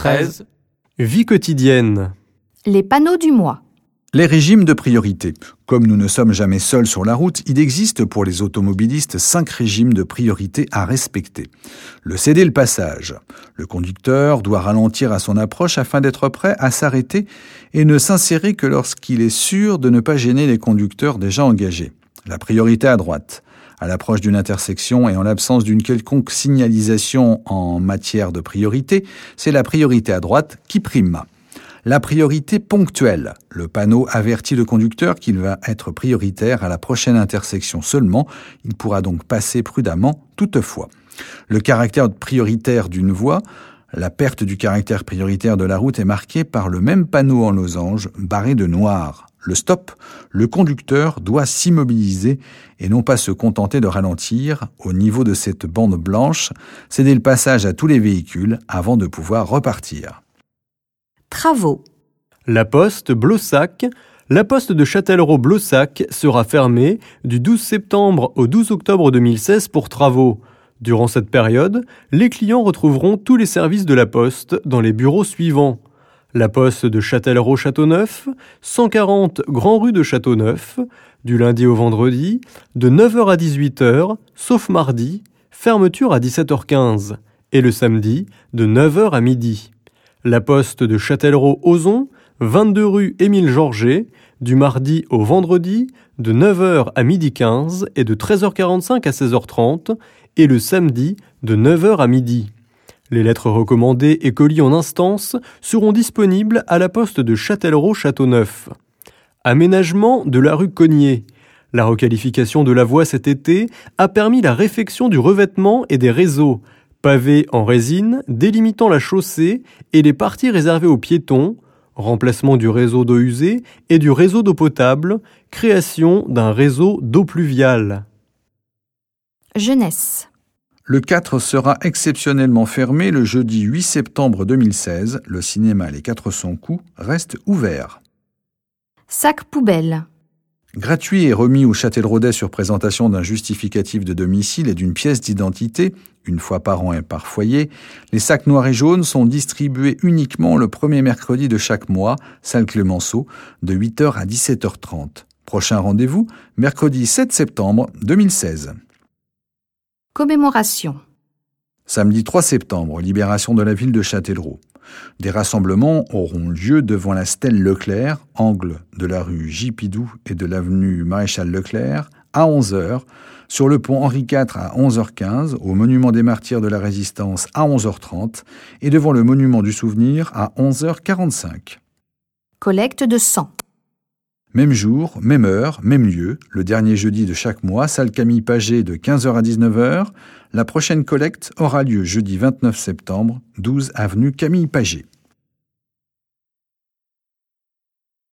13. Vie quotidienne. Les panneaux du mois. Les régimes de priorité. Comme nous ne sommes jamais seuls sur la route, il existe pour les automobilistes 5 régimes de priorité à respecter. Le céder le passage. Le conducteur doit ralentir à son approche afin d'être prêt à s'arrêter et ne s'insérer que lorsqu'il est sûr de ne pas gêner les conducteurs déjà engagés. La priorité à droite. À l'approche d'une intersection et en l'absence d'une quelconque signalisation en matière de priorité, c'est la priorité à droite qui prime. La priorité ponctuelle. Le panneau avertit le conducteur qu'il va être prioritaire à la prochaine intersection seulement. Il pourra donc passer prudemment toutefois. Le caractère prioritaire d'une voie. La perte du caractère prioritaire de la route est marquée par le même panneau en losange barré de noir. Le stop, le conducteur doit s'immobiliser et non pas se contenter de ralentir au niveau de cette bande blanche, céder le passage à tous les véhicules avant de pouvoir repartir. Travaux. La poste Blossac. La poste de Châtellerault-Blossac sera fermée du 12 septembre au 12 octobre 2016 pour travaux. Durant cette période, les clients retrouveront tous les services de la poste dans les bureaux suivants. La poste de Châtellerault-Châteauneuf, 140 Grand Rue de Châteauneuf, du lundi au vendredi, de 9h à 18h, sauf mardi, fermeture à 17h15, et le samedi, de 9h à midi. La poste de Châtellerault-Ozon, 22 rue Émile Georget, du mardi au vendredi, de 9h à midi 15 et de 13h45 à 16h30, et le samedi, de 9h à midi. Les lettres recommandées et colis en instance seront disponibles à la poste de Châtellerault-Châteauneuf. Aménagement de la rue Cognier. La requalification de la voie cet été a permis la réfection du revêtement et des réseaux, pavés en résine délimitant la chaussée et les parties réservées aux piétons, remplacement du réseau d'eau usée et du réseau d'eau potable, création d'un réseau d'eau pluviale. Jeunesse. Le 4 sera exceptionnellement fermé le jeudi 8 septembre 2016. Le cinéma Les 400 coups reste ouvert. Sac poubelle. Gratuit et remis au Châtelleraudais sur présentation d'un justificatif de domicile et d'une pièce d'identité, une fois par an et par foyer, les sacs noirs et jaunes sont distribués uniquement le premier mercredi de chaque mois, salle Clemenceau, de 8h à 17h30. Prochain rendez-vous, mercredi 7 septembre 2016. Commémoration. Samedi 3 septembre, libération de la ville de Châtellerault. Des rassemblements auront lieu devant la stèle Leclerc, angle de la rue J. Pidou et de l'avenue Maréchal Leclerc, à 11h, sur le pont Henri IV à 11h15, au monument des martyrs de la Résistance à 11h30 et devant le monument du souvenir à 11h45. Collecte de sang. Même jour, même heure, même lieu, le dernier jeudi de chaque mois, salle Camille Paget de 15h à 19h. La prochaine collecte aura lieu jeudi 29 septembre, 12 avenue Camille Paget.